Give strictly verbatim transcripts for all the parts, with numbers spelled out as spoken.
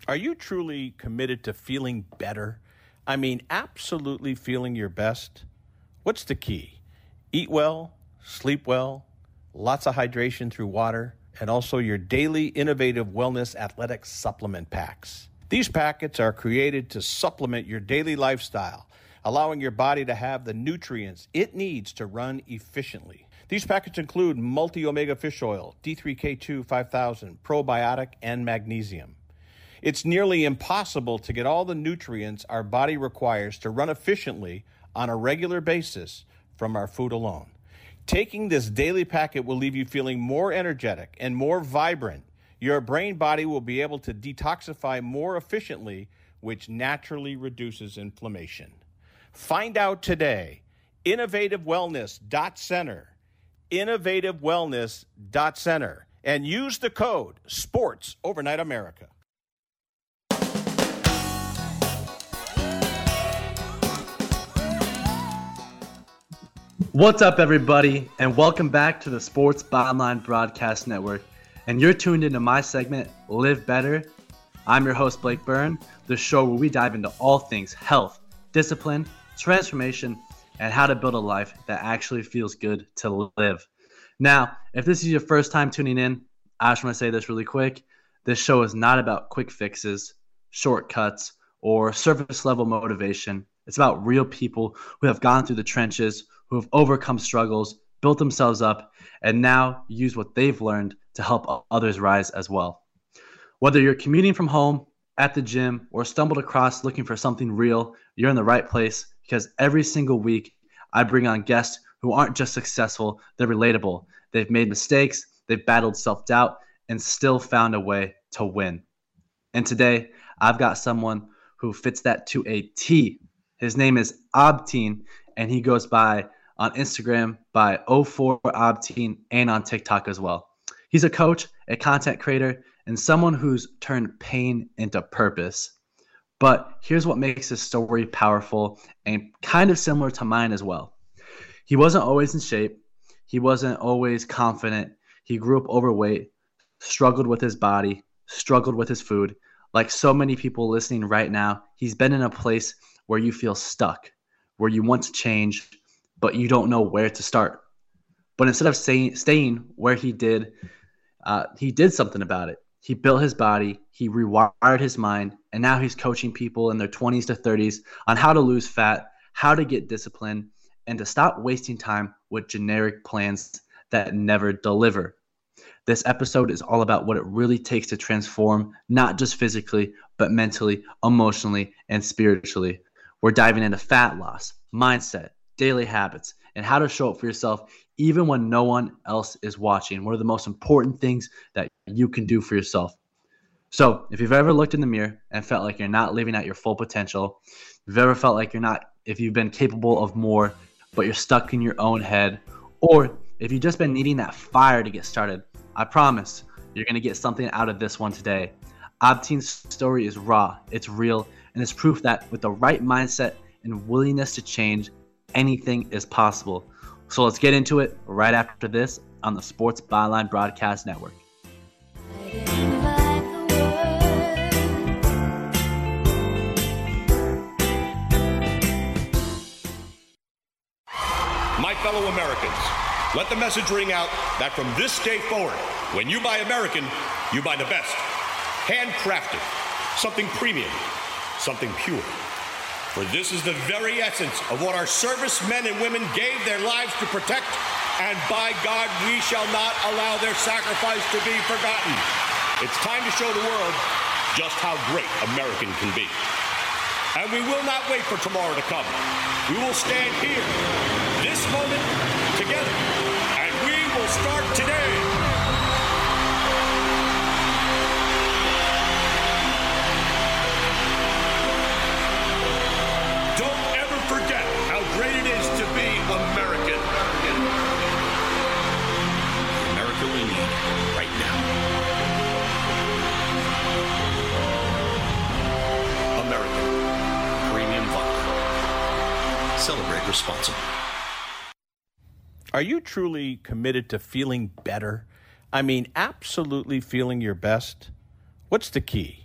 Are you truly committed to feeling better? I mean, absolutely feeling your best? What's the key? Eat well, sleep well, lots of hydration through water, and also your daily innovative wellness athletic supplement packs. These packets are created to supplement your daily lifestyle, allowing your body to have the nutrients it needs to run efficiently. These packets include multi-omega fish oil, D three K two five thousand, probiotic, and magnesium. It's nearly impossible to get all the nutrients our body requires to run efficiently on a regular basis from our food alone. Taking this daily packet will leave you feeling more energetic and more vibrant. Your brain body will be able to detoxify more efficiently, which naturally reduces inflammation. Find out today. innovative wellness dot center. innovative wellness dot center. And use the code SPORTS Overnight America. What's up, everybody, and welcome back to the Sports Byline Broadcast Network. And you're tuned into my segment, Live Better. I'm your host, Blake Byrne, the show where we dive into all things health, discipline, transformation, and how to build a life that actually feels good to live. Now, if this is your first time tuning in, I just want to say this really quick. This show is not about quick fixes, shortcuts, or surface-level motivation. It's about real people who have gone through the trenches, who have overcome struggles, built themselves up, and now use what they've learned to help others rise as well. Whether you're commuting from home, at the gym, or stumbled across looking for something real, you're in the right place, because every single week I bring on guests who aren't just successful, they're relatable. They've made mistakes, they've battled self-doubt, and still found a way to win. And today, I've got someone who fits that to a T. His name is Obteen, and he goes by on Instagram by oh four Obteen and on TikTok as well. He's a coach, a content creator, and someone who's turned pain into purpose. But here's what makes his story powerful and kind of similar to mine as well. He wasn't always in shape. He wasn't always confident. He grew up overweight, struggled with his body, struggled with his food. Like so many people listening right now, he's been in a place where you feel stuck, where you want to change, but you don't know where to start. But instead of staying, staying where he did, uh, he did something about it. He built his body, he rewired his mind, and now he's coaching people in their twenties to thirties on how to lose fat, how to get discipline, and to stop wasting time with generic plans that never deliver. This episode is all about what it really takes to transform, not just physically, but mentally, emotionally, and spiritually. We're diving into fat loss, mindset, daily habits, and how to show up for yourself even when no one else is watching. One of the most important things that you can do for yourself. So if you've ever looked in the mirror and felt like you're not living at your full potential, if you've ever felt like you're not, if you've been capable of more, but you're stuck in your own head, or if you've just been needing that fire to get started, I promise you're going to get something out of this one today. Obteen's story is raw, it's real, and it's proof that with the right mindset and willingness to change, anything is possible. So let's get into it right after this on the Sports Byline Broadcast Network. My fellow Americans, let the message ring out that from this day forward, when you buy American, you buy the best. Handcrafted, something premium, something pure. For this is the very essence of what our servicemen and women gave their lives to protect, and by God, we shall not allow their sacrifice to be forgotten. It's time to show the world just how great American can be. And we will not wait for tomorrow to come. We will stand here, this moment, together, and we will start today. American. America we need right now. American Premium Vodka. Celebrate responsibly. Are you truly committed to feeling better? I mean, absolutely feeling your best? What's the key?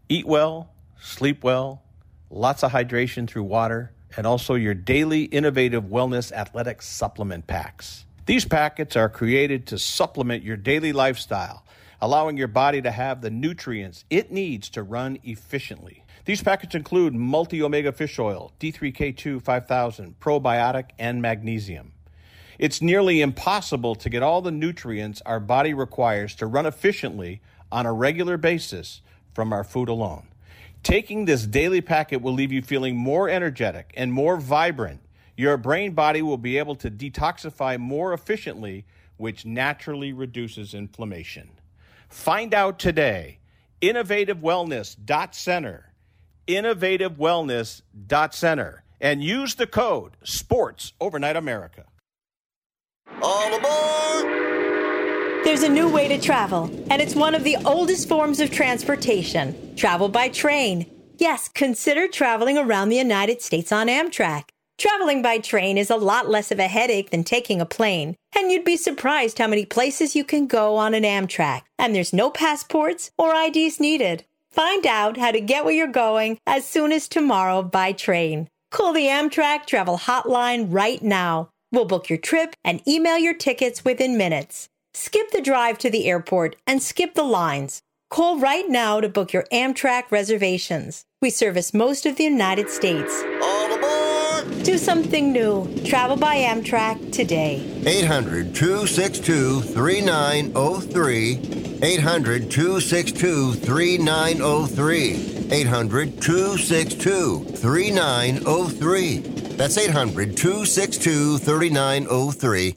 Eat well, sleep well, lots of hydration through water, and also your daily innovative wellness athletic supplement packs. These packets are created to supplement your daily lifestyle, allowing your body to have the nutrients it needs to run efficiently. These packets include multi-omega fish oil, D three K two five thousand, probiotic, and magnesium. It's nearly impossible to get all the nutrients our body requires to run efficiently on a regular basis from our food alone. Taking this daily packet will leave you feeling more energetic and more vibrant. Your brain body will be able to detoxify more efficiently, which naturally reduces inflammation. Find out today. innovative wellness dot center. innovative wellness dot center. And use the code SPORTS Overnight America. All aboard! There's a new way to travel, and it's one of the oldest forms of transportation. Travel by train. Yes, consider traveling around the United States on Amtrak. Traveling by train is a lot less of a headache than taking a plane, and you'd be surprised how many places you can go on an Amtrak. And there's no passports or I Ds needed. Find out how to get where you're going as soon as tomorrow by train. Call the Amtrak Travel Hotline right now. We'll book your trip and email your tickets within minutes. Skip the drive to the airport and skip the lines. Call right now to book your Amtrak reservations. We service most of the United States. All aboard! Do something new. Travel by Amtrak today. eight hundred, two six two, three nine zero three. eight hundred, two six two, three nine zero three. eight hundred, two six two, three nine zero three. That's eight hundred, two six two, three nine zero three.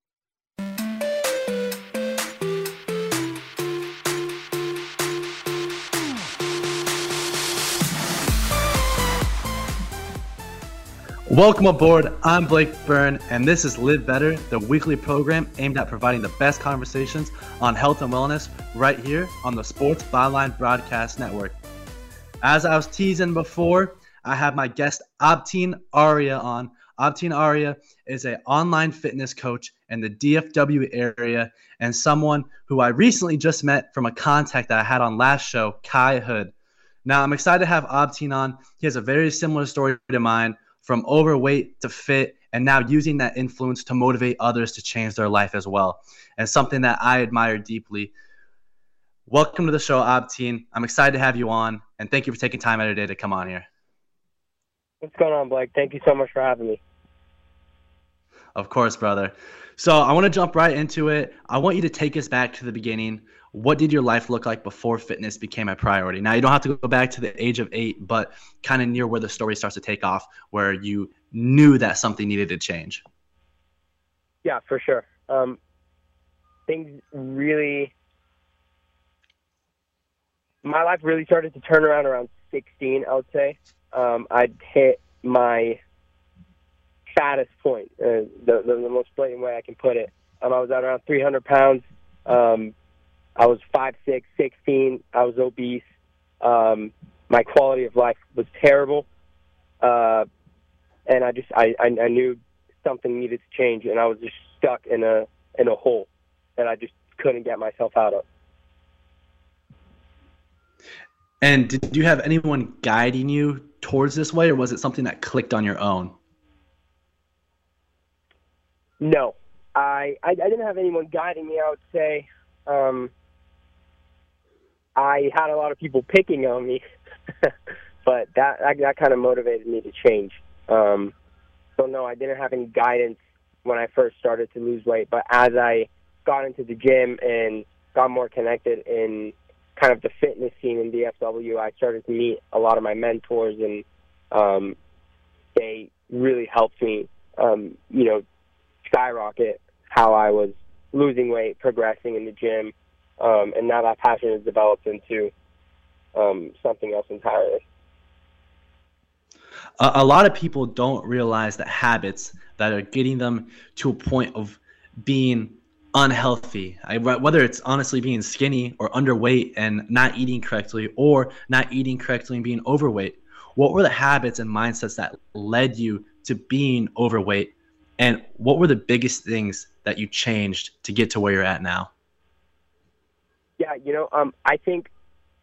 Welcome aboard. I'm Blake Byrne, and this is Live Better, the weekly program aimed at providing the best conversations on health and wellness right here on the Sports Byline Broadcast Network. As I was teasing before, I have my guest Abtin Arya on. Abtin Arya is an online fitness coach in the D F W area and someone who I recently just met from a contact that I had on last show, Kai Hood. Now, I'm excited to have Abtin on. He has a very similar story to mine, from overweight to fit, and now using that influence to motivate others to change their life as well, and something that I admire deeply. Welcome to the show, Abtin. I'm excited to have you on, and thank you for taking time out of your day to come on here. What's going on, Blake? Thank you so much for having me. Of course, brother. So I want to jump right into it. I want you to take us back to the beginning. What did your life look like before fitness became a priority? Now, you don't have to go back to the age of eight, but kind of near where the story starts to take off, where you knew that something needed to change. Yeah, for sure. Um, things really, my life really started to turn around around sixteen, I would say. Um, I'd hit my fattest point, uh, the, the, the most blatant way I can put it. Um, I was at around three hundred pounds. Um, I was five six, sixteen. I was obese. Um, my quality of life was terrible. Uh, and I just, I, I, I knew something needed to change, and I was just stuck in a, in a hole that I just couldn't get myself out of. And did you have anyone guiding you towards this way, or was it something that clicked on your own? No, I, I, I didn't have anyone guiding me, I would say. Um, I had a lot of people picking on me, but that, that that kind of motivated me to change. Um, so no, I didn't have any guidance when I first started to lose weight. But as I got into the gym and got more connected in kind of the fitness scene in D F W, I started to meet a lot of my mentors, and um, they really helped me, um, you know, skyrocket how I was losing weight, progressing in the gym. Um, and now that passion has developed into um, something else entirely. A, a lot of people don't realize that habits that are getting them to a point of being unhealthy, I, whether it's honestly being skinny or underweight and not eating correctly, or not eating correctly and being overweight. What were the habits and mindsets that led you to being overweight? And what were the biggest things that you changed to get to where you're at now? Yeah, you know, um, I think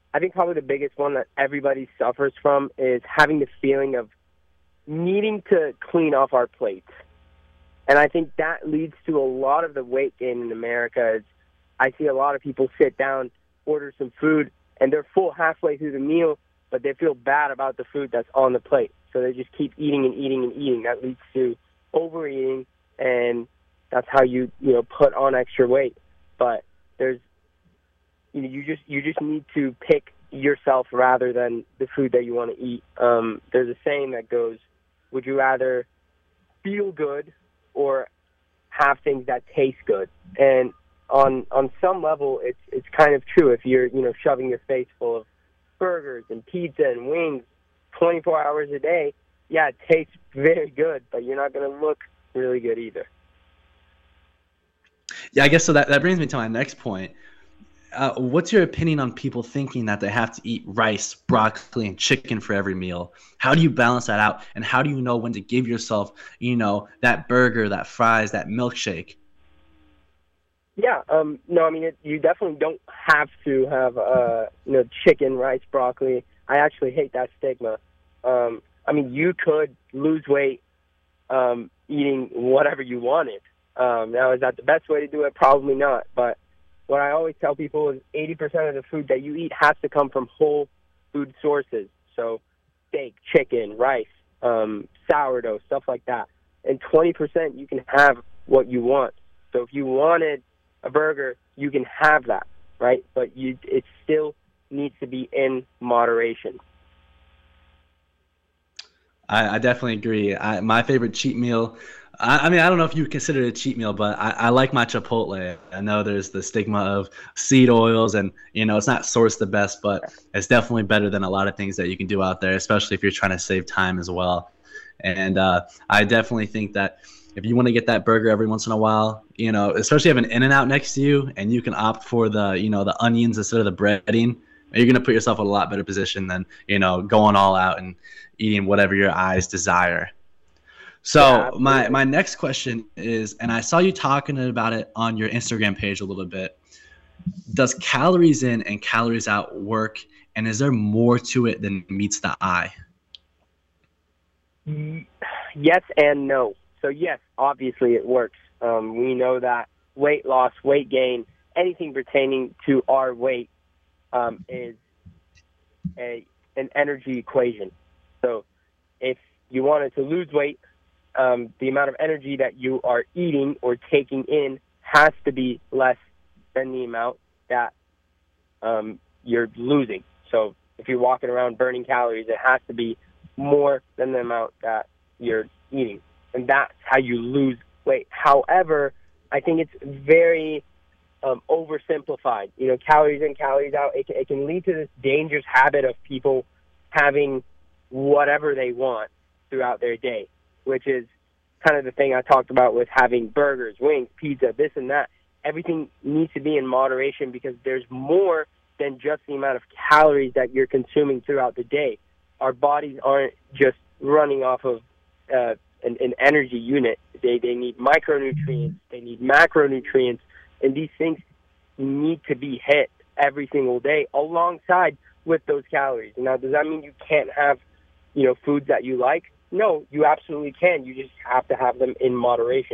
I think probably the biggest one that everybody suffers from is having the feeling of needing to clean off our plates. And I think that leads to a lot of the weight gain in America. Is I see a lot of people sit down, order some food, and they're full halfway through the meal, but they feel bad about the food that's on the plate. So they just keep eating and eating and eating. That leads to overeating, and that's how you, you know, put on extra weight. But there's, you know, you just you just need to pick yourself rather than the food that you want to eat. Um, there's a saying that goes, would you rather feel good or have things that taste good? And on on some level, it's it's kind of true. If you're, you know, shoving your face full of burgers and pizza and wings twenty-four hours a day, yeah, it tastes very good, but you're not going to look really good either. Yeah, I guess so. That, that brings me to my next point. Uh, what's your opinion on people thinking that they have to eat rice, broccoli, and chicken for every meal? How do you balance that out? And how do you know when to give yourself, you know, that burger, that fries, that milkshake? Yeah, um, no, I mean, it, you definitely don't have to have, uh, you know, chicken, rice, broccoli. I actually hate that stigma. Um, I mean, you could lose weight um, eating whatever you wanted. Um, now, is that the best way to do it? Probably not. But what I always tell people is eighty percent of the food that you eat has to come from whole food sources. So steak, chicken, rice, um, sourdough, stuff like that. And twenty percent you can have what you want. So if you wanted a burger, you can have that, right? But you, it still needs to be in moderation. I, I definitely agree. I, my favorite cheat meal, I, I mean, I don't know if you consider it a cheat meal, but I, I like my Chipotle. I know there's the stigma of seed oils and, you know, it's not sourced the best, but it's definitely better than a lot of things that you can do out there, especially if you're trying to save time as well. And uh, I definitely think that if you want to get that burger every once in a while, you know, especially have an In-N-Out next to you and you can opt for the, you know, the onions instead of the breading, you're going to put yourself in a lot better position than, you know, going all out and eating whatever your eyes desire. So yeah, my, my next question is, and I saw you talking about it on your Instagram page a little bit, does calories in and calories out work? And is there more to it than meets the eye? Yes and no. So yes, obviously it works. Um, we know that weight loss, weight gain, anything pertaining to our weight um, is a an energy equation. So if you wanted to lose weight, um, the amount of energy that you are eating or taking in has to be less than the amount that um, you're losing. So if you're walking around burning calories, it has to be more than the amount that you're eating. And that's how you lose weight. However, I think it's very um, oversimplified. You know, calories in, calories out, it, it can lead to this dangerous habit of people having whatever they want throughout their day, which is kind of the thing I talked about with having burgers, wings, pizza, this and that. Everything needs to be in moderation because there's more than just the amount of calories that you're consuming throughout the day. Our bodies aren't just running off of uh, an, an energy unit. They they need micronutrients, they need macronutrients, and these things need to be hit every single day alongside with those calories. Now, does that mean you can't have, you know, foods that you like? No, you absolutely can. You just have to have them in moderation.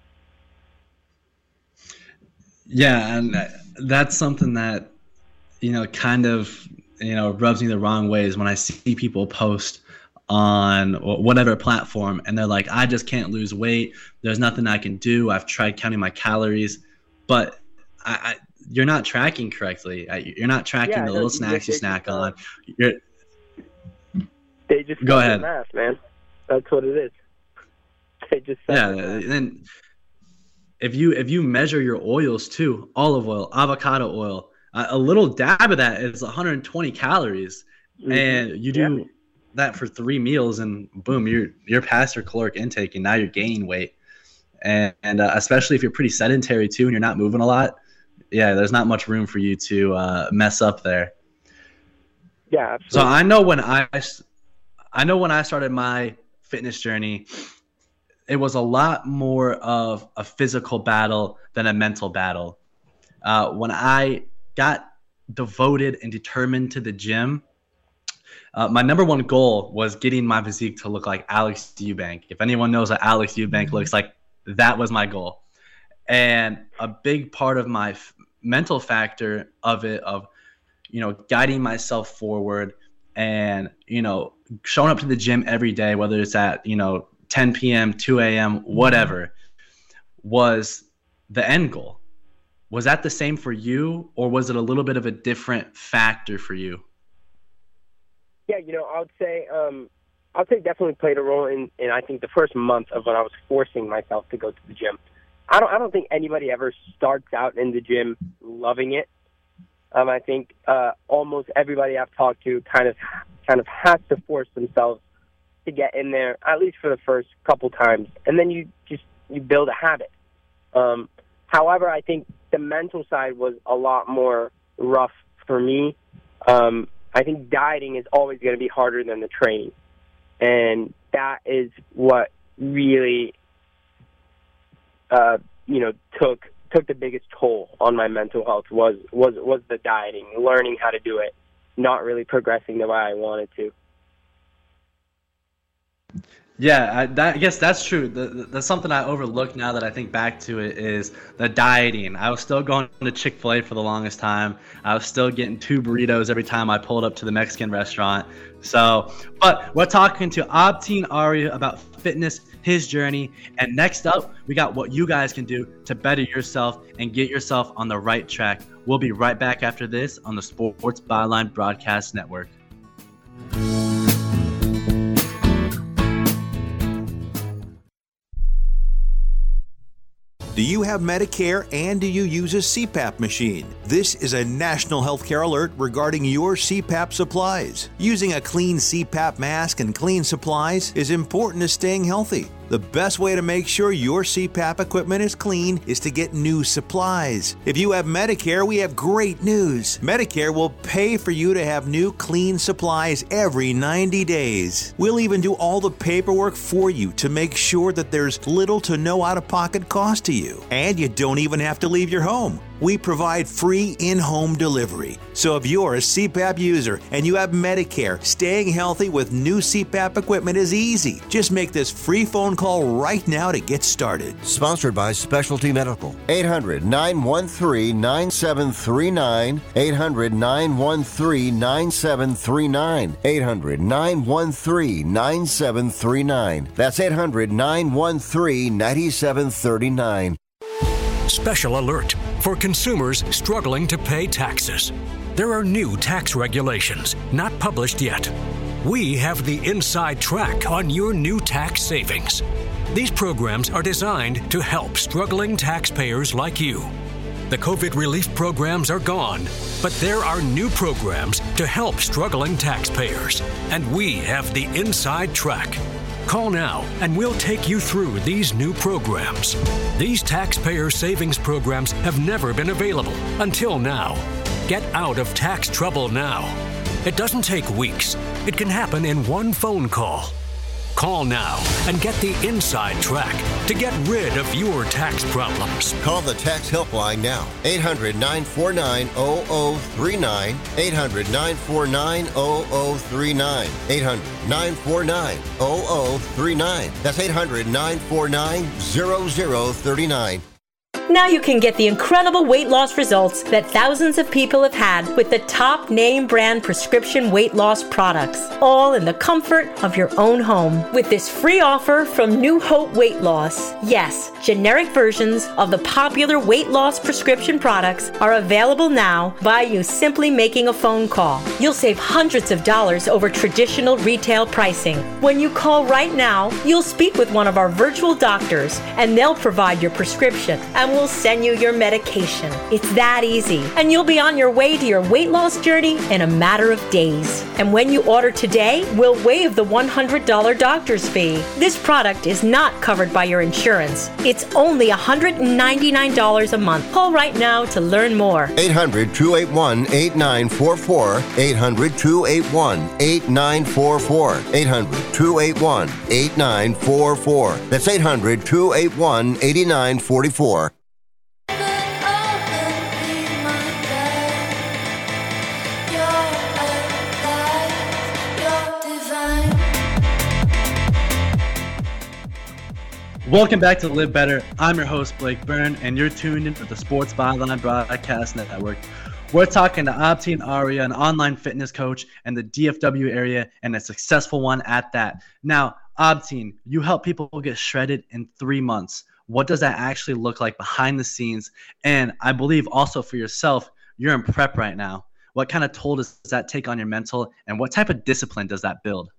Yeah, and that's something that, you know, kind of, you know, rubs me the wrong way is when I see people post on whatever platform and they're like, I just can't lose weight. There's nothing I can do. I've tried counting my calories, but I, I you're not tracking correctly. You're not tracking yeah, the little snacks you snack on. You're, they just go ahead, math, man. That's what it is. They just yeah. And if you if you measure your oils too, olive oil, avocado oil, uh, a little dab of that is one hundred twenty calories, mm-hmm. and you do yeah. that for three meals, and boom, you're you're past your caloric intake, and now you're gaining weight. And, and uh, especially if you're pretty sedentary too, and you're not moving a lot, yeah, there's not much room for you to uh, mess up there. Yeah, absolutely. So I know when I, I know when I started my fitness journey, it was a lot more of a physical battle than a mental battle. Uh, when I got devoted and determined to the gym, uh, my number one goal was getting my physique to look like Alex Eubank. If anyone knows what Alex Eubank looks like, that was my goal. And a big part of my f- mental factor of it, of, you know, guiding myself forward and, you know, showing up to the gym every day, whether it's at, you know, ten p.m., two a.m., whatever, was the end goal. Was that the same for you, or was it a little bit of a different factor for you? Yeah, you know, I would say, um, I would say definitely played a role in, in, I think, the first month of when I was forcing myself to go to the gym. I don't, I don't think anybody ever starts out in the gym loving it. Um, I think uh, almost everybody I've talked to kind of, kind of has to force themselves to get in there, at least for the first couple times, and then you just you build a habit. Um, however, I think the mental side was a lot more rough for me. Um, I think dieting is always going to be harder than the training, and that is what really, uh, you know, took took the biggest toll on my mental health. Was was was the dieting, learning how to do it, not really progressing the way I wanted to. Yeah, I, that, I guess that's true. The, the, that's something I overlooked now that I think back to it, is the dieting. I was still going to Chick-fil-A for the longest time. I was still getting two burritos every time I pulled up to the Mexican restaurant. So, but we're talking to Obteen Aria about fitness, his journey. And next up, we got what you guys can do to better yourself and get yourself on the right track. We'll be right back after this on the Sports Byline Broadcast Network. Do you have Medicare and do you use a C PAP machine? This is a national healthcare alert regarding your C PAP supplies. Using a clean C PAP mask and clean supplies is important to staying healthy. The best way to make sure your C PAP equipment is clean is to get new supplies. If you have Medicare, we have great news. Medicare will pay for you to have new clean supplies every ninety days. We'll even do all the paperwork for you to make sure that there's little to no out-of-pocket cost to you. And you don't even have to leave your home. We provide free in-home delivery. So if you're a C PAP user and you have Medicare, staying healthy with new C PAP equipment is easy. Just make this free phone call right now to get started. Sponsored by Specialty Medical. eight hundred, nine one three, nine seven three nine. eight hundred, nine one three, nine seven three nine. eight hundred, nine one three, nine seven three nine. That's eight hundred, nine one three, nine seven three nine. Special alert for consumers struggling to pay taxes. There are new tax regulations not published yet. We have the inside track on your new tax savings. These programs are designed to help struggling taxpayers like you. The COVID relief programs are gone, but there are new programs to help struggling taxpayers, and we have the inside track. Call now and we'll take you through these new programs. These taxpayer savings programs have never been available until now. Get out of tax trouble now. It doesn't take weeks. It can happen in one phone call. Call now and get the inside track to get rid of your tax problems. Call the tax helpline now. eight hundred, nine four nine, zero zero three nine. eight hundred, nine four nine, zero zero three nine. eight hundred, nine four nine, zero zero three nine. That's eight hundred, nine four nine, zero zero three nine. Now you can get the incredible weight loss results that thousands of people have had with the top name brand prescription weight loss products, all in the comfort of your own home. With this free offer from New Hope Weight Loss. Yes, generic versions of the popular weight loss prescription products are available now by you simply making a phone call. You'll save hundreds of dollars over traditional retail pricing. When you call right now, you'll speak with one of our virtual doctors and they'll provide your prescription and will send you your medication. It's that easy. And you'll be on your way to your weight loss journey in a matter of days. And when you order today, we'll waive the one hundred dollars doctor's fee. This product is not covered by your insurance. It's only one hundred ninety-nine dollars a month. Call right now to learn more. eight hundred, two eight one, eight nine four four. eight hundred, two eight one, eight nine four four. eight hundred, two eight one, eight nine four four. That's eight hundred, two eight one, eight nine four four. Welcome back to Live Better. I'm your host, Blake Byrne, and you're tuned in to the Sports Byline Broadcast Network. We're talking to Abtin Arya, an online fitness coach in the D F W area, and a successful one at that. Now, Abtin, you help people get shredded in three months. What does that actually look like behind the scenes? And I believe also for yourself, you're in prep right now. What kind of toll does that take on your mental, and what type of discipline does that build?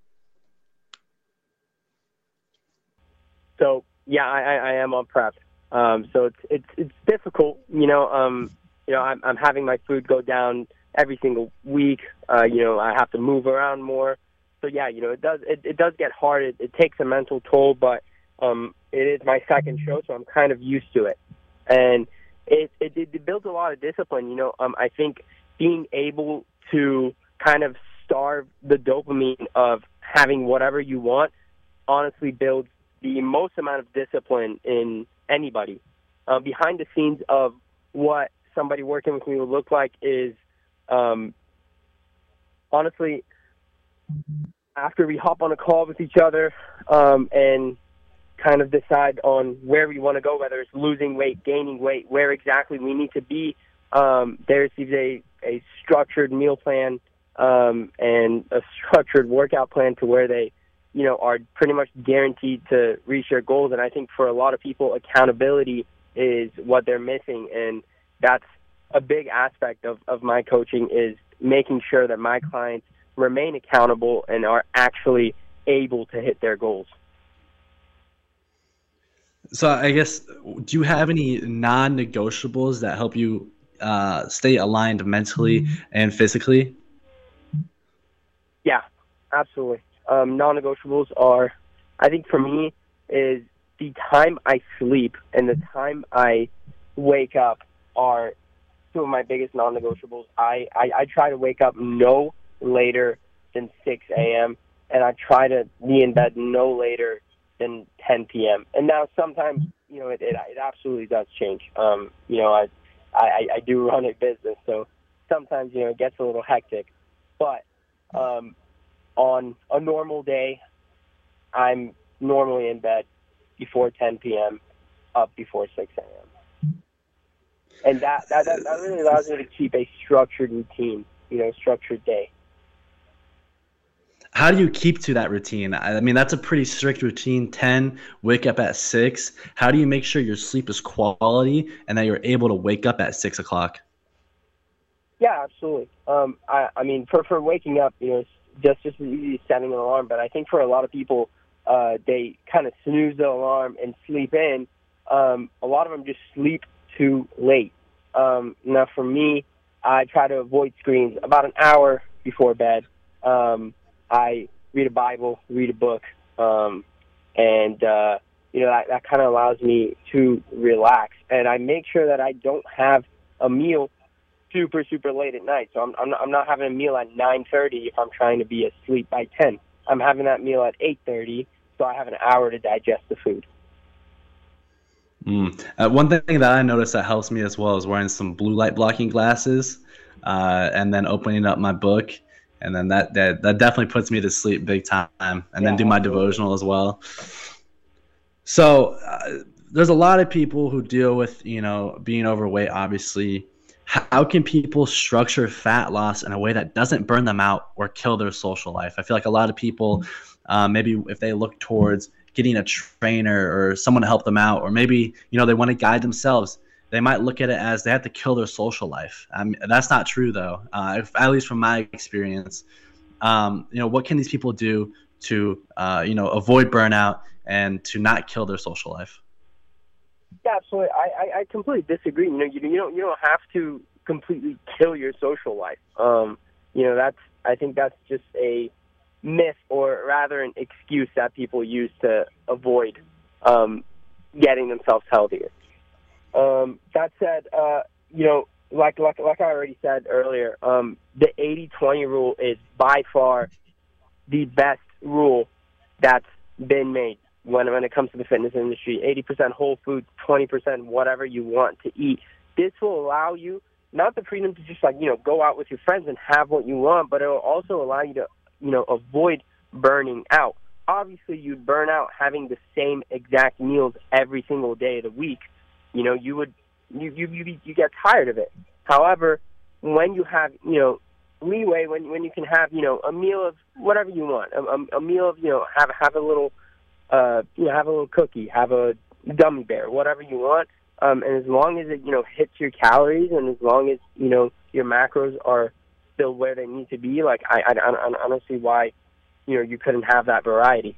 So, yeah, I, I am on prep. Um, so it's it's it's difficult, you know. Um, you know, I'm I'm having my food go down every single week. Uh, you know, I have to move around more. So yeah, you know, it does it, it does get hard. It, it takes a mental toll, but um, it is my second show, so I'm kind of used to it, and it it, it builds a lot of discipline. You know, um, I think being able to kind of starve the dopamine of having whatever you want honestly builds the most amount of discipline in anybody. Uh, behind the scenes of what somebody working with me would look like is, um, honestly, after we hop on a call with each other um, and kind of decide on where we want to go, whether it's losing weight, gaining weight, where exactly we need to be, um, there's a, a structured meal plan um, and a structured workout plan to where they you know, are pretty much guaranteed to reach their goals. And I think for a lot of people, accountability is what they're missing. And that's a big aspect of, of my coaching, is making sure that my clients remain accountable and are actually able to hit their goals. So I guess, do you have any non-negotiables that help you uh, stay aligned mentally and physically? Yeah, absolutely. Um, non-negotiables are, I think for me, is the time I sleep and the time I wake up are two of my biggest non-negotiables. I, I, I try to wake up no later than six a.m. and I try to be in bed no later than ten p.m. And now sometimes, you know, it, it, it absolutely does change. Um, you know, I, I, I do run a business, so sometimes, you know, it gets a little hectic. But um, on a normal day, I'm normally in bed before ten p.m., up before six a.m. And that, that, that, that really allows me to keep a structured routine, you know, structured day. How do you keep to that routine? I mean, that's a pretty strict routine, ten, wake up at six. How do you make sure your sleep is quality and that you're able to wake up at six o'clock? Yeah, absolutely. Um, I, I mean, for, for waking up, you know, it's just, just as easy as setting an alarm. But I think for a lot of people, uh, they kind of snooze the alarm and sleep in. Um, a lot of them just sleep too late. Um, now, for me, I try to avoid screens about an hour before bed. Um, I read a Bible, read a book, um, and, uh, you know, that, that kind of allows me to relax. And I make sure that I don't have a meal super, super late at night. So I'm, I'm, not, I'm not having a meal at nine thirty if I'm trying to be asleep by ten. I'm having that meal at eight thirty, so I have an hour to digest the food. Mm. Uh, one thing that I noticed that helps me as well is wearing some blue light blocking glasses uh, and then opening up my book. And then that, that, that definitely puts me to sleep big time. And yeah, then do my absolutely. devotional as well. So uh, there's a lot of people who deal with, you know, being overweight, obviously. How can people structure fat loss in a way that doesn't burn them out or kill their social life? I feel like a lot of people, uh, maybe if they look towards getting a trainer or someone to help them out, or maybe, you know, they want to guide themselves, they might look at it as they have to kill their social life. I mean, that's not true, though, uh, if, at least from my experience. Um, you know, what can these people do to, uh, you know, avoid burnout and to not kill their social life? Yeah, absolutely. I, I, I completely disagree. You know, you, you don't you don't have to completely kill your social life. Um, you know, that's I think that's just a myth, or rather an excuse that people use to avoid um, getting themselves healthier. Um, that said, uh, you know, like like like I already said earlier, um, the eighty twenty rule is by far the best rule that's been made when when it comes to the fitness industry. eighty percent whole foods, twenty percent whatever you want to eat. This will allow you not the freedom to just like, you know, go out with your friends and have what you want, but it will also allow you to, you know, avoid burning out. obviously you'd burn out having the same exact meals every single day of the week. You know, you would you you you, you get tired of it. However, when you have, you know, leeway, when when you can have, you know, a meal of whatever you want, a, a, a meal of, you know, have have a little, uh, you know, have a little cookie, have a gummy bear, whatever you want, um, and as long as it, you know, hits your calories, and as long as, you know, your macros are still where they need to be, like I I, I, I don't see why, you know, you couldn't have that variety.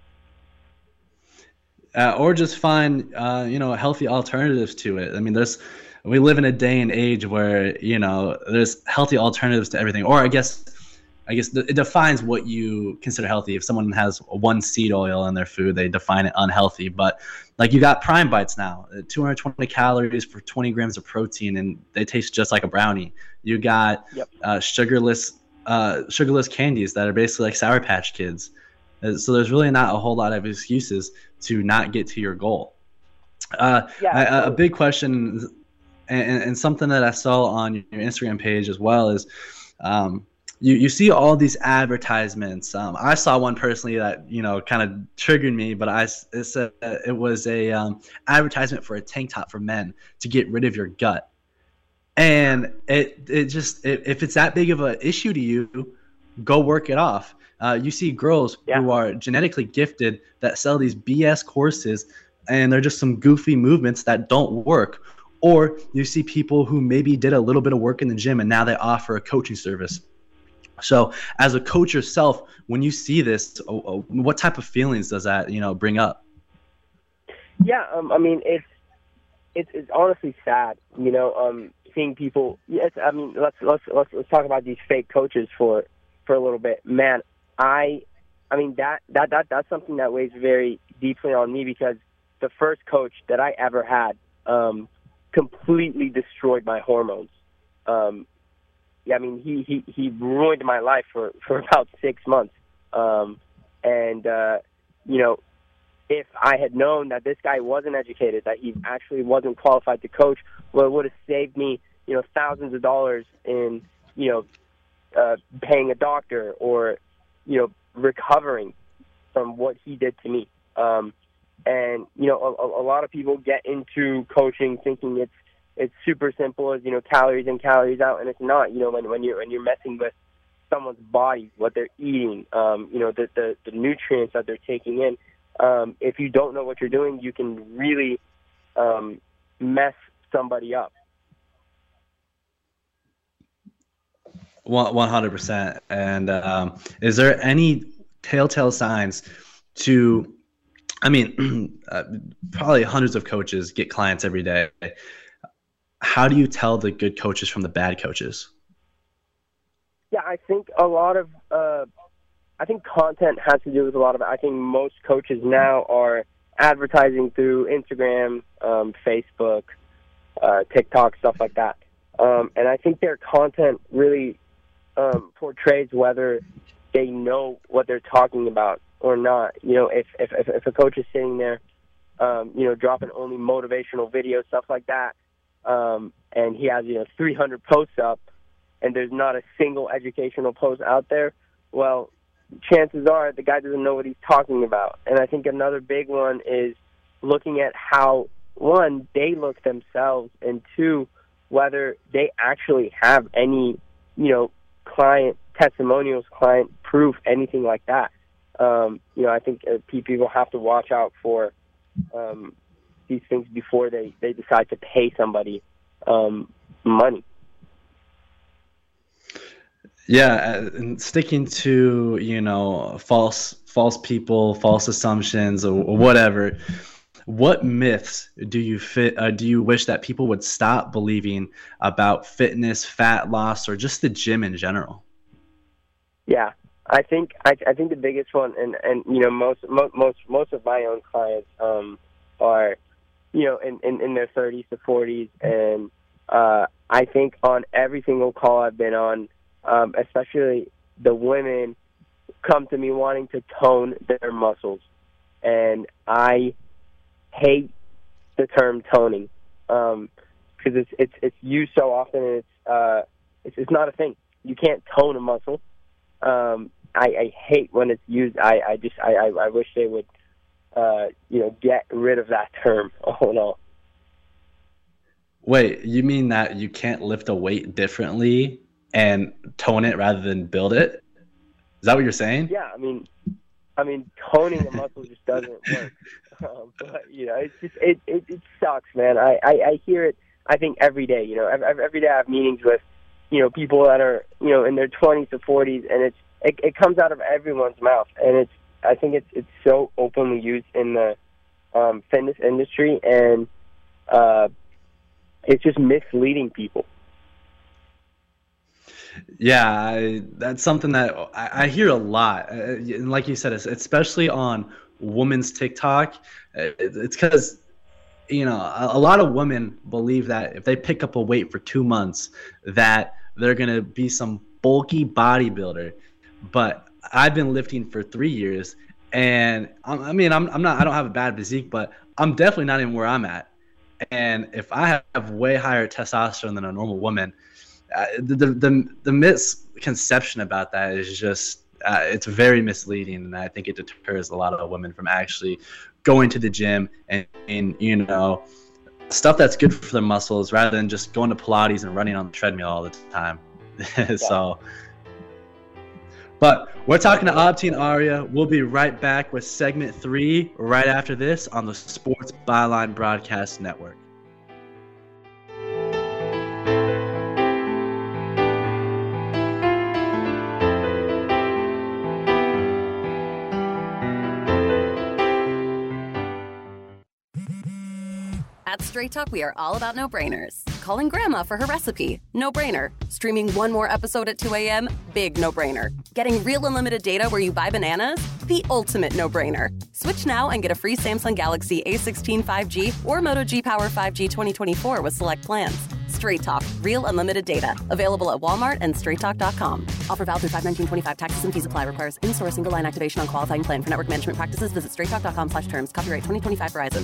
Uh, or just find, uh, you know, healthy alternatives to it. I mean, there's. We live in a day and age where, you know, there's healthy alternatives to everything. Or I guess I guess it defines what you consider healthy. If someone has one seed oil in their food, they define it unhealthy. But like you got Prime Bites now, two hundred twenty calories for twenty grams of protein, and they taste just like a brownie. You got yep. uh, sugarless uh, sugarless candies that are basically like Sour Patch Kids. So there's really not a whole lot of excuses to not get to your goal. Uh, yeah, a, a big question, and, and something that I saw on your Instagram page as well, is um, you, you see all these advertisements. Um, I saw one personally that, you know, kind of triggered me, but I, it, said it was a um, advertisement for a tank top for men to get rid of your gut. And it it just, it, if it's that big of an issue to you, go work it off. Uh, you see girls yeah. who are genetically gifted that sell these B S courses, and they're just some goofy movements that don't work. Or you see people who maybe did a little bit of work in the gym and now they offer a coaching service. So as a coach yourself, when you see this, what type of feelings does that, you know, bring up? Yeah, um, I mean, it's, it's it's honestly sad, you know, um, seeing people. Yes, I mean, let's let's let's let's talk about these fake coaches for for a little bit, man. I, I mean that, that, that that's something that weighs very deeply on me, because the first coach that I ever had um, completely destroyed my hormones. Um, yeah, I mean he, he, he ruined my life for, for about six months. Um, and uh, you know, if I had known that this guy wasn't educated, that he actually wasn't qualified to coach, well, it would have saved me, you know, thousands of dollars in, you know, uh, paying a doctor, or you know, recovering from what he did to me. Um, and, you know, a, a lot of people get into coaching thinking it's it's super simple as, you know, calories in, calories out, and it's not. You know, when, when, you're, when you're messing with someone's body, what they're eating, um, you know, the, the, the nutrients that they're taking in, um, if you don't know what you're doing, you can really um, mess somebody up. one hundred percent. And um, is there any telltale signs to, I mean, uh, probably hundreds of coaches get clients every day. How do you tell the good coaches from the bad coaches? Yeah, I think a lot of, uh, I think content has to do with a lot of it. I think most coaches now are advertising through Instagram, um, Facebook, uh, TikTok, stuff like that. Um, and I think their content really Um, portrays whether they know what they're talking about or not. You know, if if, if a coach is sitting there, um, you know, dropping only motivational videos, stuff like that, um, and he has, you know, three hundred posts up, and there's not a single educational post out there, well, chances are the guy doesn't know what he's talking about. And I think another big one is looking at how, one, they look themselves, and two, whether they actually have any, you know, client testimonials, client proof, anything like that. Um, you know, I think uh, people have to watch out for um, these things before they, they decide to pay somebody um, money. Yeah, and sticking to, you know, false false people, false assumptions, or, or whatever. What myths do you fit? Uh, do you wish that people would stop believing about fitness, fat loss, or just the gym in general? Yeah, I think I, I think the biggest one, and, and you know, most most most most of my own clients um, are, you know, in, in, in their thirties to forties, and uh, I think on every single call I've been on, um, especially the women come to me wanting to tone their muscles, and I hate the term toning um, because it's it's it's used so often, and it's uh it's, it's not a thing. You can't tone a muscle. Um, I, I hate when it's used. I, I just I, I, I wish they would, uh, you know, get rid of that term all in all. Wait, you mean that you can't lift a weight differently and tone it rather than build it? Is that what you're saying? Yeah, I mean, I mean, toning a muscle just doesn't work. Um, but you know, it's just it, it it sucks, man. I, I I hear it. I think every day. You know, every, every day I have meetings with, you know, people that are, you know, in their twenties to forties, and it's it, it comes out of everyone's mouth, and it's I think it's it's so openly used in the um, fitness industry, and uh, it's just misleading people. Yeah, I, that's something that I, I hear a lot. Uh, and like you said, it's, especially on women's TikTok, it, it's because, you know, a, a lot of women believe that if they pick up a weight for two months, that they're going to be some bulky bodybuilder. But I've been lifting for three years, and I'm, I mean, I'm, I'm not, I don't have a bad physique, but I'm definitely not even where I'm at. And if I have way higher testosterone than a normal woman, Uh, the, the the misconception about that is just uh, it's very misleading, and I think it deters a lot of women from actually going to the gym and, and you know, stuff that's good for their muscles rather than just going to Pilates and running on the treadmill all the time. So, but we're talking to Abdi and Arya. We'll be right back with segment three right after this on the Sports Byline Broadcast Network. At Straight Talk, we are all about no-brainers. Calling Grandma for her recipe? No-brainer. Streaming one more episode at two a.m.? Big no-brainer. Getting real unlimited data where you buy bananas? The ultimate no-brainer. Switch now and get a free Samsung Galaxy A sixteen five G or Moto G Power five G twenty twenty-four with select plans. Straight Talk. Real unlimited data. Available at Walmart and straight talk dot com. Offer valid through five nineteen twenty-five. Taxes and fees apply. Requires in-store single line activation on qualifying plan. For network management practices, visit straight talk dot com slash terms. Copyright twenty twenty-five Verizon.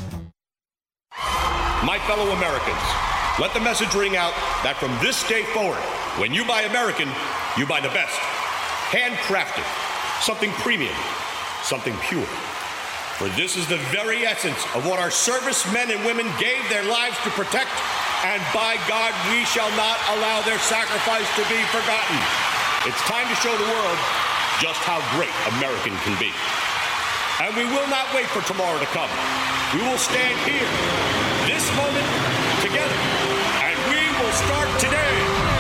My fellow Americans, let the message ring out that from this day forward, when you buy American, you buy the best. Handcrafted, something premium, something pure. For this is the very essence of what our servicemen and women gave their lives to protect, and by God, we shall not allow their sacrifice to be forgotten. It's time to show the world just how great American can be. And we will not wait for tomorrow to come. We will stand here, this moment, together, and we will start today.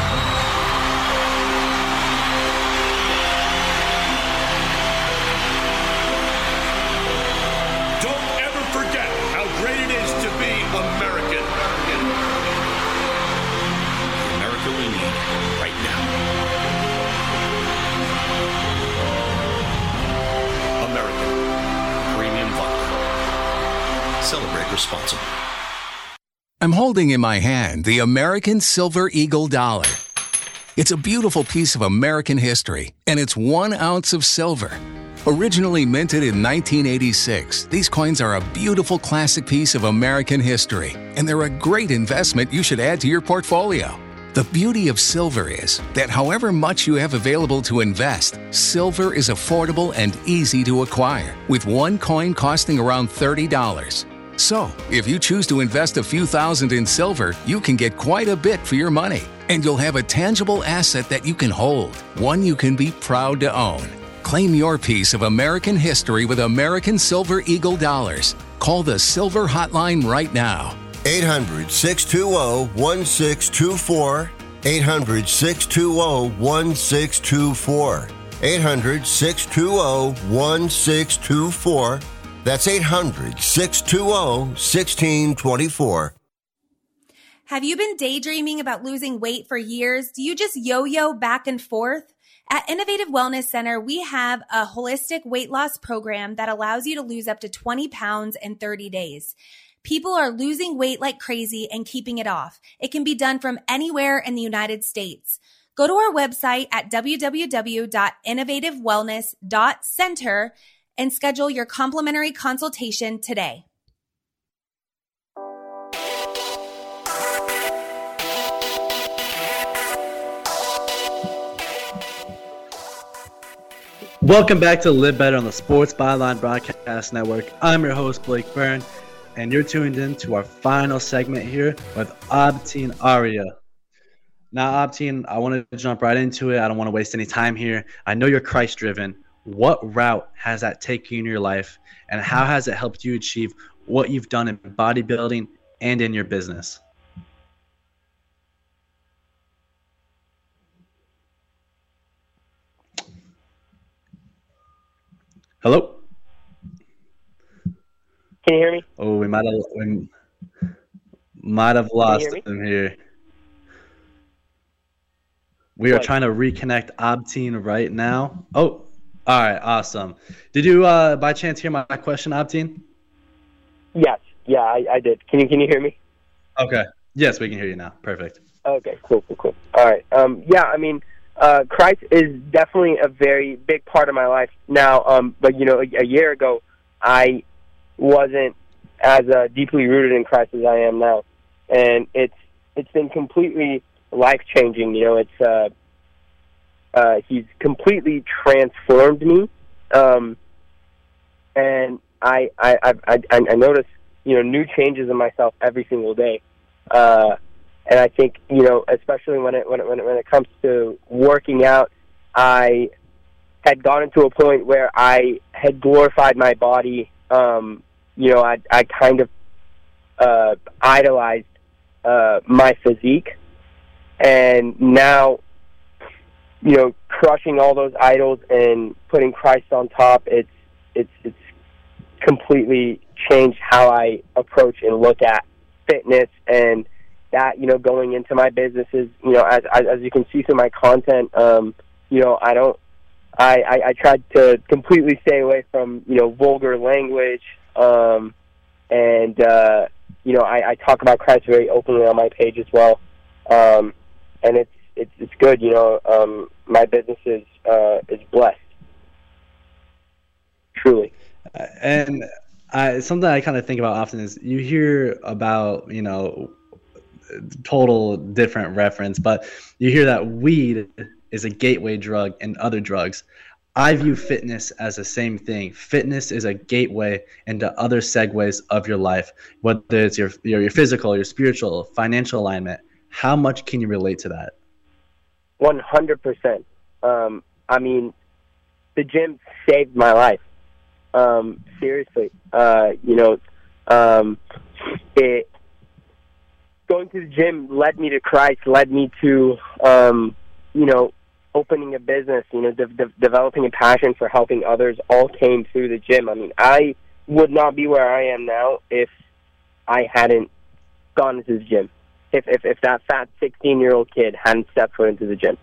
Don't ever forget how great it is to be American. The America we need right now. American. Premium vodka. Celebrate responsibly. I'm holding in my hand the American Silver Eagle Dollar. It's a beautiful piece of American history, and it's one ounce of silver. Originally minted in nineteen eighty-six, these coins are a beautiful classic piece of American history, and they're a great investment you should add to your portfolio. The beauty of silver is that however much you have available to invest, silver is affordable and easy to acquire, with one coin costing around thirty dollars. So, if you choose to invest a few thousand in silver, you can get quite a bit for your money, and you'll have a tangible asset that you can hold, one you can be proud to own. Claim your piece of American history with American Silver Eagle Dollars. Call the Silver Hotline right now. eight hundred, six two zero, one six two four. eight hundred, six two zero, one six two four. eight hundred, six two zero, one six two four. That's eight hundred, six two zero, one six two four. Have you been daydreaming about losing weight for years? Do you just yo-yo back and forth? At Innovative Wellness Center, we have a holistic weight loss program that allows you to lose up to twenty pounds in thirty days. People are losing weight like crazy and keeping it off. It can be done from anywhere in the United States. Go to our website at w w w dot innovative wellness dot center and schedule your complimentary consultation today. Welcome back to Live Better on the Sports Byline Broadcast Network. I'm your host, Blake Byrne, and you're tuned in to our final segment here with Abtin Arya. Now, Abtin, I want to jump right into it. I don't want to waste any time here. I know you're Christ-driven. What route has that taken in your life, and how has it helped you achieve what you've done in bodybuilding and in your business? Hello? Can you hear me? Oh, we might have we might have lost him here. We are what? trying to reconnect Abtin right now. Oh, all right, awesome. Did you, uh, by chance, hear my question, Abtin? Yes, yeah, I, I did. Can you can you hear me? Okay. Yes, we can hear you now. Perfect. Okay, cool, cool, cool. All right. Um, yeah, I mean, uh, Christ is definitely a very big part of my life now. Um, but you know, a, a year ago, I wasn't as uh, deeply rooted in Christ as I am now, and it's it's been completely life changing. You know, it's uh, uh, he's completely transformed me, um, and I I I I, I notice you know new changes in myself every single day. Uh, And I think, you know, especially when it when it, when it, when it comes to working out, I had gotten to a point where I had glorified my body. Um, you know, I I kind of uh, idolized uh, my physique, and now, you know, crushing all those idols and putting Christ on top, it's it's it's completely changed how I approach and look at fitness. And that, you know, going into my businesses, you know, as as, as you can see through my content, um, you know, I don't, I, I, I tried to completely stay away from, you know, vulgar language, um, and, uh, you know, I, I talk about Christ very openly on my page as well, um, and it's, it's, it's good, you know, um, my business is, uh, is blessed, truly. And I, something I kind of think about often is you hear about, you know, total different reference, but you hear that weed is a gateway drug and other drugs. I view fitness as the same thing. Fitness is a gateway into other segues of your life, whether it's your your, your physical, your spiritual, financial alignment. How much can you relate to that? one hundred percent. Um, I mean, the gym saved my life. Um, seriously. Uh, you know, um, it going to the gym led me to Christ, led me to, um, you know, opening a business, you know, de- de- developing a passion for helping others, all came through the gym. I mean, I would not be where I am now if I hadn't gone into the gym, if if, if that fat sixteen-year-old kid hadn't stepped foot into the gym.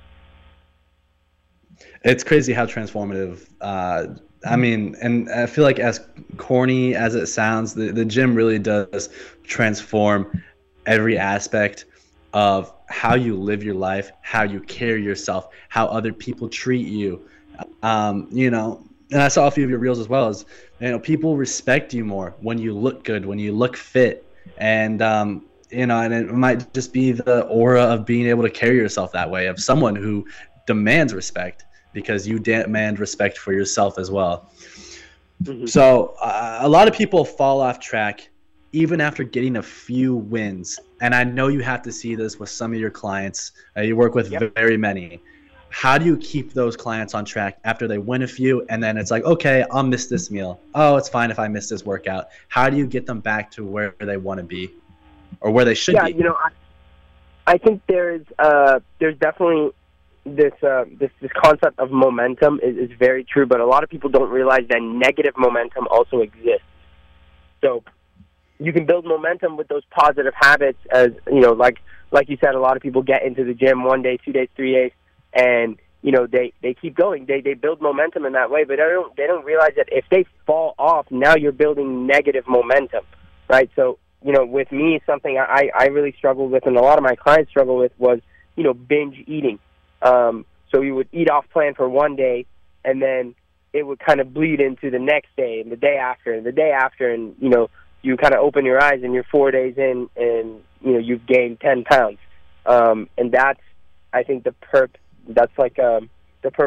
It's crazy how transformative, uh, I mean, and I feel like as corny as it sounds, the, the gym really does transform every aspect of how you live your life, how you carry yourself, how other people treat you. Um, you know, and I saw a few of your reels as well, as, you know, people respect you more when you look good, when you look fit. And, um, you know, and it might just be the aura of being able to carry yourself that way, of someone who demands respect because you demand respect for yourself as well. Mm-hmm. So uh, a lot of people fall off track even after getting a few wins. And I know you have to see this with some of your clients. Uh, you work with yep. very many. How do you keep those clients on track after they win a few and then it's like, okay, I'll miss this meal. Oh, it's fine if I miss this workout. How do you get them back to where they want to be or where they should yeah, be? Yeah, you know, I, I think there's uh, there's definitely this uh, this this concept of momentum is, is very true, but a lot of people don't realize that negative momentum also exists. So you can build momentum with those positive habits, as you know, like like you said, a lot of people get into the gym one day, two days, three days, and you know they, they keep going. They they build momentum in that way, but they don't they don't realize that if they fall off, now you're building negative momentum, right? So you know, with me, something I I really struggled with, and a lot of my clients struggle with, was you know binge eating. Um, so you would eat off plan for one day, and then it would kind of bleed into the next day, and the day after, and the day after, and you know. You kind of open your eyes and you're four days in and, you know, you've gained ten pounds. Um, and that's, I think, the perp, that's like um, the perfect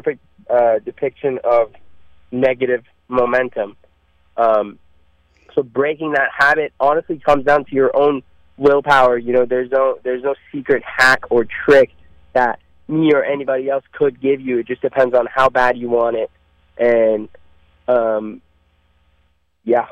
uh, depiction of negative momentum. Um, so breaking that habit honestly comes down to your own willpower. You know, there's no there's no secret hack or trick that me or anybody else could give you. It just depends on how bad you want it. And um, yeah.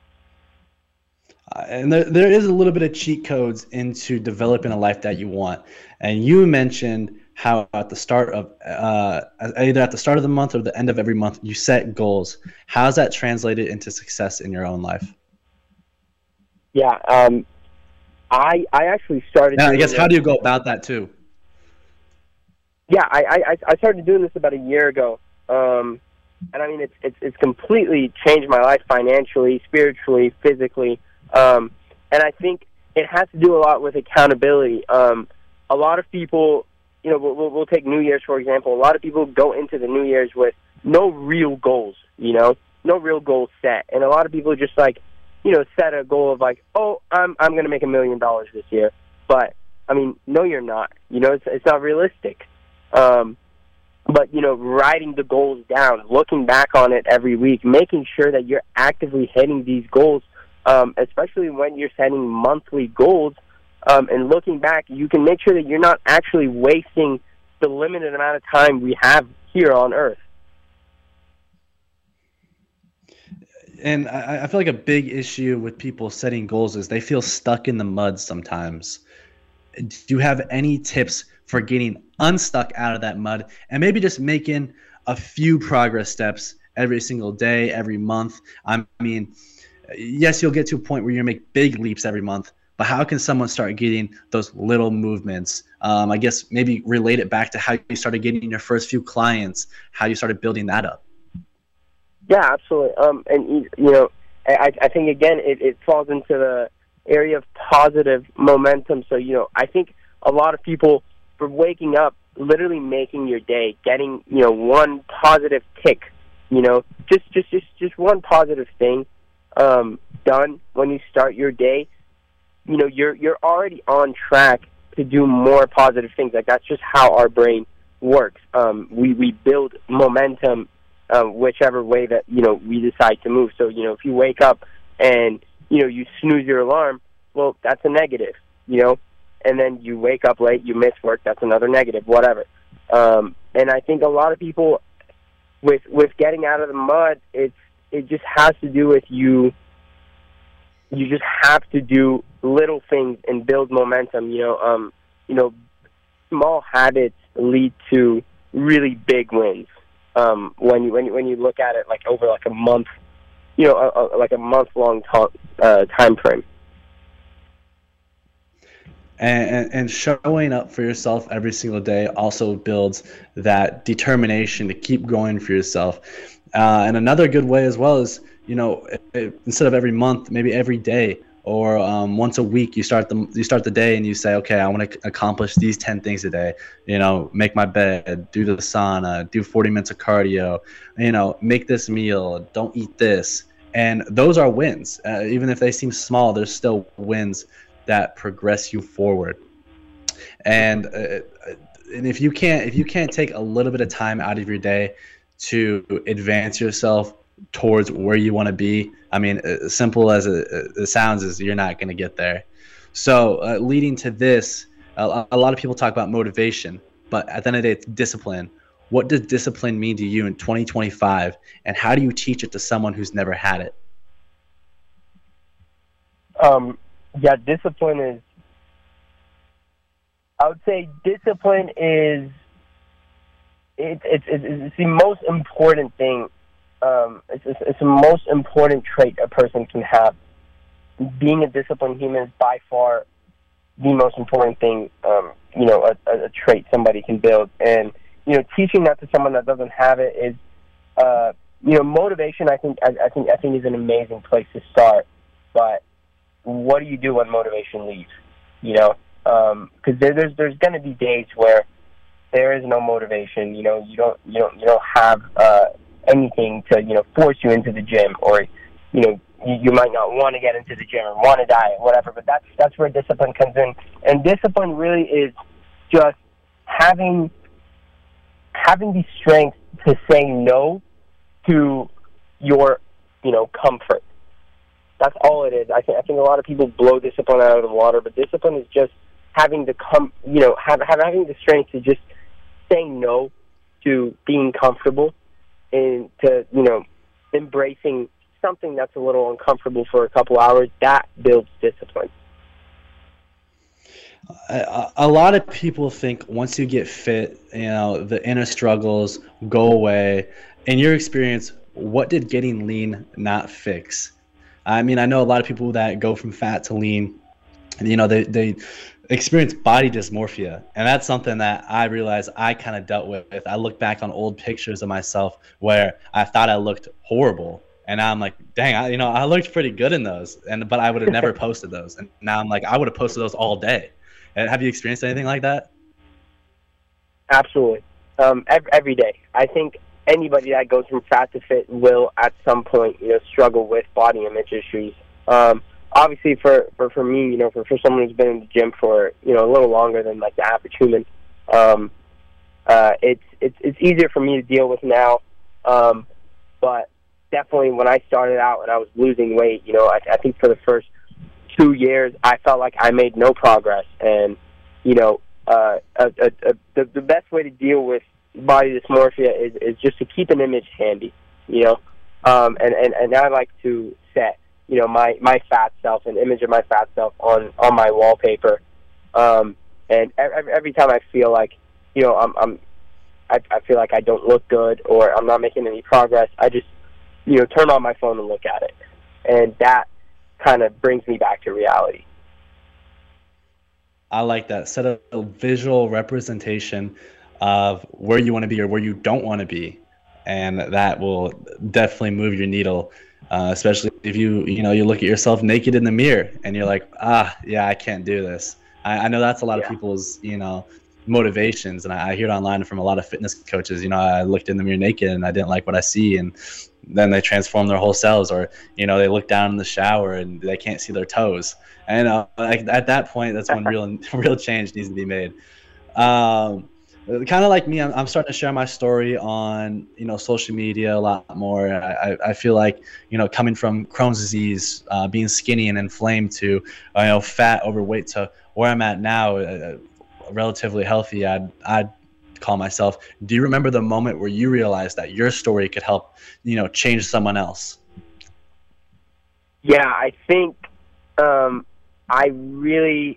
Uh, and there, there is a little bit of cheat codes into developing a life that you want. And you mentioned how at the start of uh, either at the start of the month or the end of every month, you set goals. How's that translated into success in your own life? Yeah, um, I I actually started. Now, I guess this. How do you go about that too? Yeah, I, I I started doing this about a year ago, um, and I mean it's it's it's completely changed my life financially, spiritually, physically. Um, and I think it has to do a lot with accountability. Um, a lot of people, you know, we'll, we'll take New Year's, for example. A lot of people go into the New Year's with no real goals, you know, no real goals set. And a lot of people just, like, you know, set a goal of, like, oh, I'm I'm going to make a million dollars this year. But, I mean, no, you're not. You know, it's, it's not realistic. Um, but, you know, writing the goals down, looking back on it every week, making sure that you're actively hitting these goals, Um, especially when you're setting monthly goals, um, and looking back, you can make sure that you're not actually wasting the limited amount of time we have here on Earth. And I, I feel like a big issue with people setting goals is they feel stuck in the mud sometimes. Do you have any tips for getting unstuck out of that mud and maybe just making a few progress steps every single day, every month? I mean, yes, you'll get to a point where you make big leaps every month, but how can someone start getting those little movements? Um, I guess maybe relate it back to how you started getting your first few clients, how you started building that up. Yeah, absolutely. Um, and, you know, I, I think, again, it, it falls into the area of positive momentum. So, you know, I think a lot of people, for waking up, literally making your day, getting, you know, one positive tick, you know, just, just, just, just one positive thing, Um, done when you start your day, you know, you're you're already on track to do more positive things. Like, that's just how our brain works. Um, we, we build momentum uh, whichever way that, you know, we decide to move. So, you know, if you wake up and, you know, you snooze your alarm, well, that's a negative, you know, and then you wake up late, you miss work, that's another negative, whatever. Um, and I think a lot of people, with with getting out of the mud, it's, it just has to do with you. You just have to do little things and build momentum. You know, um, you know, small habits lead to really big wins. Um, when you when you, when you look at it like over like a month, you know, a, a, like a month long ta- uh, time frame. And, and showing up for yourself every single day also builds that determination to keep going for yourself. Uh, and another good way as well is, you know, it, instead of every month, maybe every day or um, once a week, you start the you start the day and you say, okay, I want to accomplish these ten things a day. You know, make my bed, do the sauna, do forty minutes of cardio. You know, make this meal, don't eat this, and those are wins. Uh, even if they seem small, there's still wins that progress you forward. And uh, and if you can't if you can't take a little bit of time out of your day to advance yourself towards where you want to be, I mean, as simple as it, it sounds, is you're not going to get there. So uh, leading to this, a, a lot of people talk about motivation, but at the end of the day, it's discipline. What does discipline mean to you in twenty twenty-five, and how do you teach it to someone who's never had it? Um, yeah, discipline is, I would say discipline is, it, it, it, it's the most important thing. Um, it's, it's, it's the most important trait a person can have. Being a disciplined human is by far the most important thing, um, you know, a, a, a trait somebody can build. And, you know, teaching that to someone that doesn't have it is, uh, you know, motivation, I think, I, I think, I think is an amazing place to start. But what do you do when motivation leaves? You know, because um, there, there's there's going to be days where there is no motivation. You know, you don't you don't you don't have uh, anything to you know force you into the gym, or you know you, you might not want to get into the gym or want to diet, whatever. But that's that's where discipline comes in, and discipline really is just having having the strength to say no to your, you know, comfort. That's all it is. I think I think a lot of people blow discipline out of the water, but discipline is just having the com, you know, have, have having the strength to just say no to being comfortable and to, you know, embracing something that's a little uncomfortable for a couple hours. That builds discipline. A, a lot of people think once you get fit, you know, the inner struggles go away. In your experience, what did getting lean not fix? I mean, I know a lot of people that go from fat to lean, and, you know, they, they experience body dysmorphia. And that's something that I realized I kind of dealt with. I look back on old pictures of myself where I thought I looked horrible. And now I'm like, dang, I, you know, I looked pretty good in those. And but I would have never posted those. And now I'm like, I would have posted those all day. And have you experienced anything like that? Absolutely. Um, every, every day. I think anybody that goes from fat to fit will at some point, you know, struggle with body image issues. Um, obviously, for, for, for me, you know, for, for someone who's been in the gym for, you know, a little longer than like the average human, um, uh, it's it's it's easier for me to deal with now. Um, but definitely, when I started out and I was losing weight, you know, I, I think for the first two years, I felt like I made no progress. And you know, uh, a, a, a, the the best way to deal with body dysmorphia is, is just to keep an image handy, you know, um, and, and, and I like to set, you know, my, my fat self, an image of my fat self on, on my wallpaper. Um, and every, every time I feel like, you know, I'm, I'm, I, I feel like I don't look good or I'm not making any progress, I just, you know, turn on my phone and look at it. And that kind of brings me back to reality. I like that. Set a, a visual representation of where you want to be or where you don't want to be, and that will definitely move your needle, uh, especially if you you know you look at yourself naked in the mirror and you're like, ah, yeah, I can't do this. I, I know that's a lot yeah. of people's you know motivations, and I, I hear it online from a lot of fitness coaches. You know, I looked in the mirror naked and I didn't like what I see, and then they transform their whole selves, or you know they look down in the shower and they can't see their toes, and uh, like, at that point, that's when real real change needs to be made. Um, Kind of like me, I'm, I'm starting to share my story on, you know, social media a lot more. I, I feel like, you know, coming from Crohn's disease, uh, being skinny and inflamed to, uh, you know, fat, overweight to where I'm at now, uh, relatively healthy, I'd, I'd call myself. Do you remember the moment where you realized that your story could help, you know, change someone else? Yeah, I think um, I really...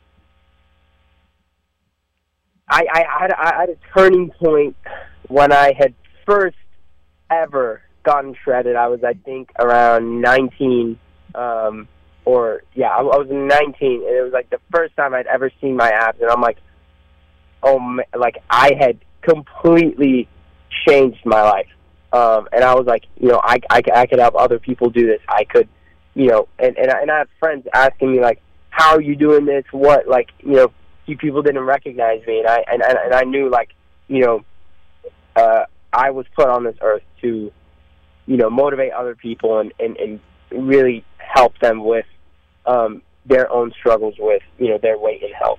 I, I, had, I had a turning point when I had first ever gotten shredded. I was, I think, around nineteen, um, or, yeah, I, I was nineteen, and it was, like, the first time I'd ever seen my abs, and I'm like, oh, man, like, I had completely changed my life. Um, and I was like, you know, I, I, I could help other people do this. I could, you know, and, and, I, and I have friends asking me, like, how are you doing this? What, like, you know, few people didn't recognize me, and I and, and I knew, like, you know, uh, I was put on this earth to, you know, motivate other people and, and, and really help them with um, their own struggles with, you know, their weight and health.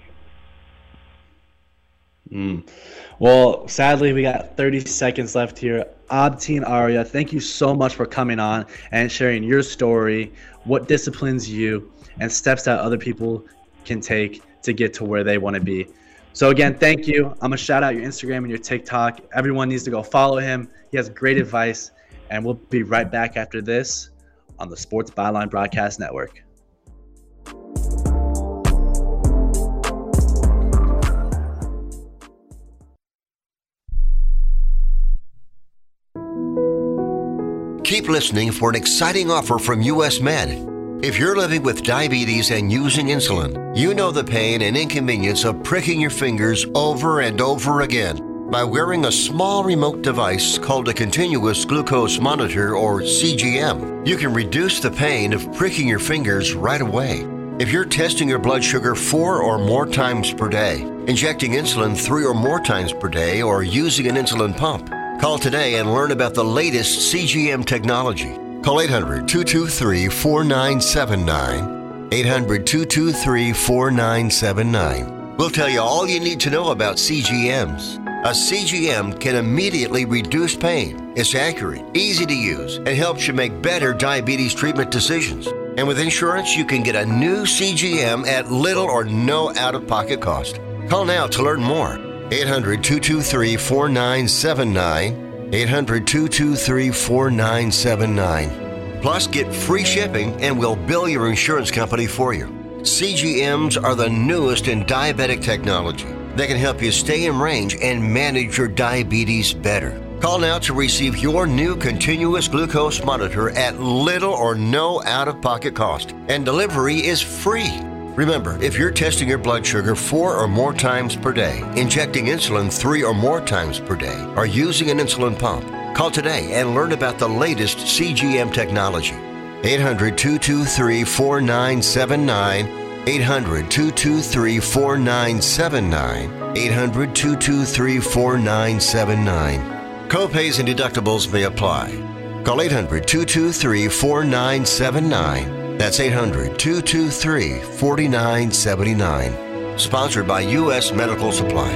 Mm. Well, sadly, we got thirty seconds left here. Abtin Arya, thank you so much for coming on and sharing your story, what disciplines you, and steps that other people can take to get to where they want to be. So again, thank you. I'm gonna shout out your Instagram and your TikTok. Everyone needs to go follow him. He has great advice, and we'll be right back after this on the Sports Byline Broadcast Network. Keep listening for an exciting offer from U S Med. If you're living with diabetes and using insulin, you know the pain and inconvenience of pricking your fingers over and over again. By wearing a small remote device called a continuous glucose monitor, or C G M, you can reduce the pain of pricking your fingers right away. If you're testing your blood sugar four or more times per day, injecting insulin three or more times per day, or using an insulin pump, call today and learn about the latest C G M technology. Call eight hundred, two two three, four nine seven nine, eight hundred, two two three, four nine seven nine. We'll tell you all you need to know about C G Ms. A C G M can immediately reduce pain. It's accurate, easy to use, and helps you make better diabetes treatment decisions. And with insurance, you can get a new C G M at little or no out-of-pocket cost. Call now to learn more. eight hundred, two two three, four nine seven nine. eight hundred, two two three, four nine seven nine. Plus, get free shipping and we'll bill your insurance company for you. C G Ms are the newest in diabetic technology. They can help you stay in range and manage your diabetes better. Call now to receive your new continuous glucose monitor at little or no out-of-pocket cost. And delivery is free. Remember, if you're testing your blood sugar four or more times per day, injecting insulin three or more times per day, or using an insulin pump, call today and learn about the latest C G M technology. eight hundred, two two three, four nine seven nine. eight hundred, two two three, four nine seven nine. eight hundred, two two three, four nine seven nine. Copays and deductibles may apply. Call eight hundred, two two three, four nine seven nine. That's eight hundred, two two three, four nine seven nine. Sponsored by U S Medical Supply.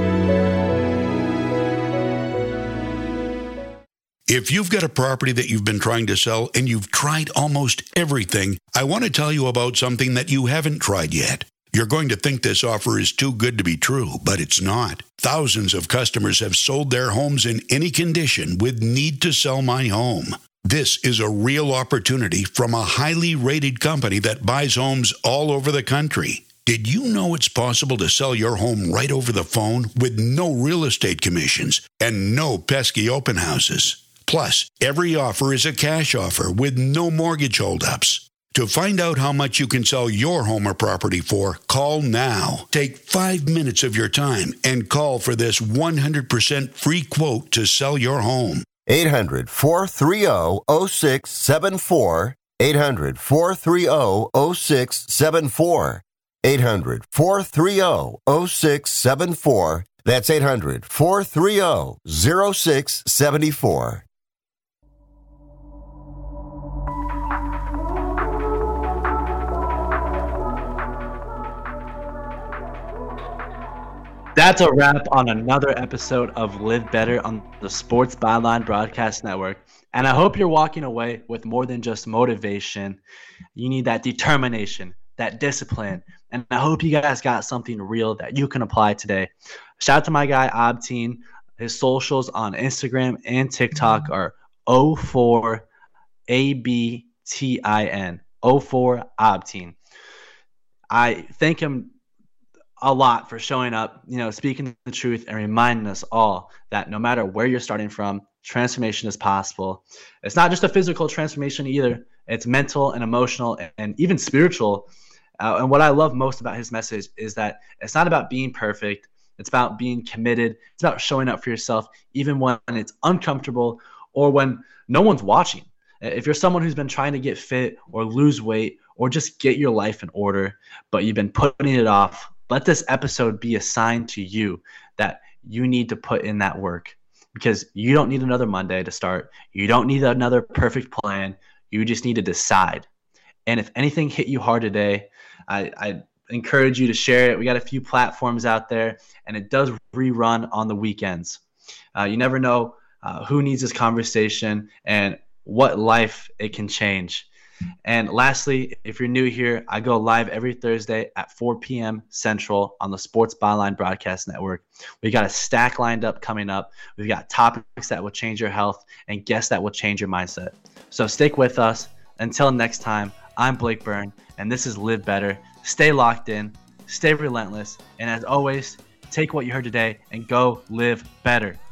If you've got a property that you've been trying to sell and you've tried almost everything, I want to tell you about something that you haven't tried yet. You're going to think this offer is too good to be true, but it's not. Thousands of customers have sold their homes in any condition with Need to Sell My Home. This is a real opportunity from a highly rated company that buys homes all over the country. Did you know it's possible to sell your home right over the phone with no real estate commissions and no pesky open houses? Plus, every offer is a cash offer with no mortgage holdups. To find out how much you can sell your home or property for, call now. Take five minutes of your time and call for this one hundred percent free quote to sell your home. eight hundred, four three zero, zero six seven four. eight hundred, four three zero, zero six seven four. eight hundred, four three zero, zero six seven four. That's eight hundred, four three zero, zero six seven four. That's a wrap on another episode of Live Better on the Sports Byline Broadcast Network. And I hope you're walking away with more than just motivation. You need that determination, that discipline. And I hope you guys got something real that you can apply today. Shout out to my guy, Obteen. His socials on Instagram and TikTok are O four A B T I N. O four Obteen. I thank him a lot for showing up, you know, speaking the truth and reminding us all that no matter where you're starting from, transformation is possible. It's not just a physical transformation either. It's mental and emotional and even spiritual. Uh, and what I love most about his message is that it's not about being perfect. It's about being committed. It's about showing up for yourself, even when it's uncomfortable or when no one's watching. If you're someone who's been trying to get fit or lose weight or just get your life in order, but you've been putting it off, let this episode be a sign to you that you need to put in that work, because you don't need another Monday to start. You don't need another perfect plan. You just need to decide. And if anything hit you hard today, I, I encourage you to share it. We got a few platforms out there, and it does rerun on the weekends. Uh, you never know uh, who needs this conversation and what life it can change. And lastly, if you're new here, I go live every Thursday at four p.m. Central on the Sports Byline Broadcast Network. We got a stack lined up coming up. We've got topics that will change your health and guests that will change your mindset. So stick with us. Until next time, I'm Blake Byrne, and this is Live Better. Stay locked in, stay relentless, and as always, take what you heard today and go live better.